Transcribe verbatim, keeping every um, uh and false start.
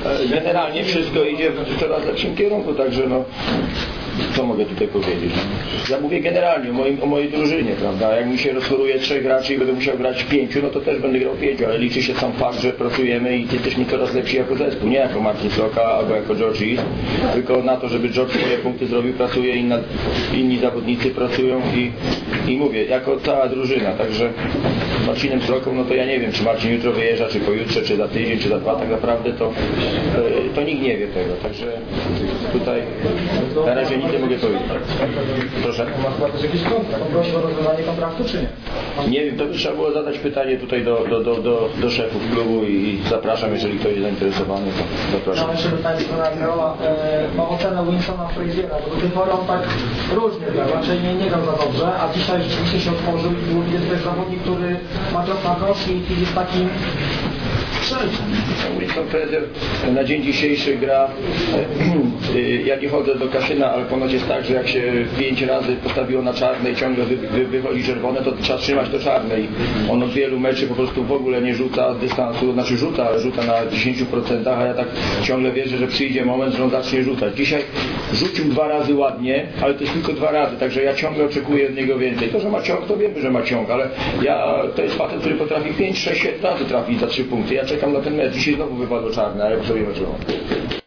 generalnie wszystko idzie w coraz lepszym kierunku, także no, co mogę tutaj powiedzieć? Ja mówię generalnie o, moim, o mojej drużynie, prawda? Jak mi się rozchoruje trzech graczy i będę musiał grać pięciu, no to też będę grał pięciu, ale liczy się sam fakt, że pracujemy i jesteśmy coraz lepsi jako zespół, nie jako Marcin Soka albo jako George East, tylko na to, żeby George swoje punkty zrobił, pracuje, inna, inni zawodnicy pracują i, i mówię, jako cała drużyna, także z Marcinem Soką, no to ja nie wiem, czy Marcin jutro wyjeżdża, czy pojutrze, czy za tydzień, czy za dwa, tak naprawdę to, to, to nikt nie wie tego, także tutaj na razie nic nie mogę powiedzieć. Proszę. Ma chyba też jakiś kontrakt. Prosi o rozwiązanie kontraktu, czy nie? Nie wiem, to by trzeba było zadać pytanie tutaj do, do, do, do, do szefów klubu i zapraszam, jeżeli ktoś jest zainteresowany, to zapraszam. Mam jeszcze pytanie do Admirola. Mam ocenę Winsona Fraziera, bo do tej pory on tak różnie grał, raczej nie, nie grał za dobrze, a dzisiaj rzeczywiście się otworzył i był widać też zawodnik, który ma czas na kosz i jest takim strzelcem. Winston Frazier na dzień dzisiejszy gra, ja nie chodzę do kasyna, ale ponoć jest tak, że jak się pięć razy postawiło na czarne i ciągle wy, wy, wychodzi czerwone, to trzeba trzymać to czarne i on od wielu meczy po prostu w ogóle nie rzuca z dystansu, znaczy rzuca, ale rzuca na dziesięć procent, a ja tak ciągle wierzę, że przyjdzie moment, że on zacznie rzucać. Dzisiaj rzucił dwa razy ładnie, ale to jest tylko dwa razy, także ja ciągle oczekuję od niego więcej. To, że ma ciąg, to wiemy, że ma ciąg, ale ja, to jest facet, który potrafi pięć, sześć, siedem razy trafić za trzy punkty. Ja czekam na ten mecz. Dzisiaj znowu wypadło czarne, a ja sobie zobaczyłem.